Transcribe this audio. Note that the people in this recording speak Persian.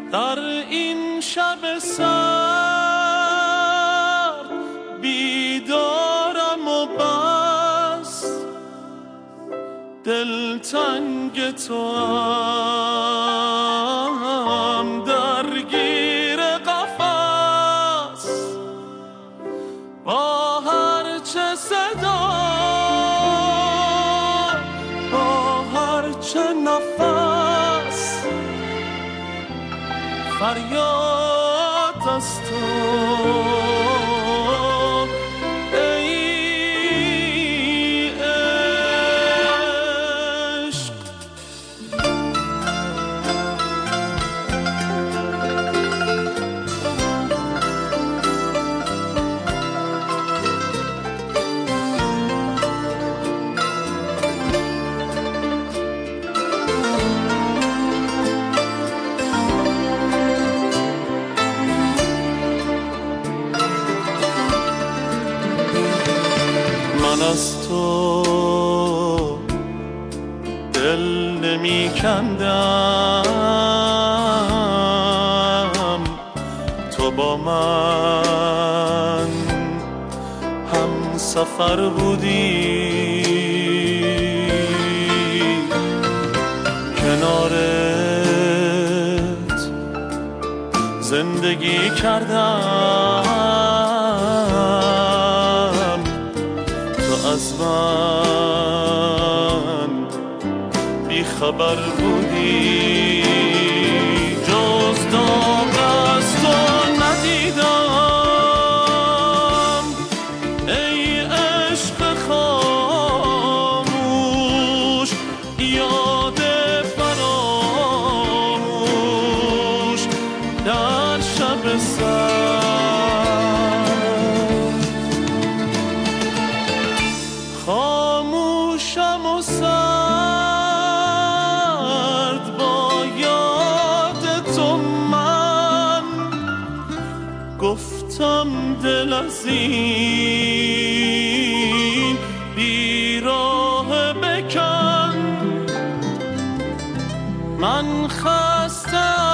در این شب سرد بیدارم و بس دلتنگ تو هم درگیر قفس با هر چه صدا با هر چه نفس فریاد از تو از تو دل نمی کندم تو با من هم سفر بودی کنارت زندگی کردم از من بی خبر بودی جز داغ از تو ندیدم ای عشق خاموش یاد فراموش در شب سرد خاموشم و سرد با یاد تو من گفتم دل از این بیراه بکن من خستم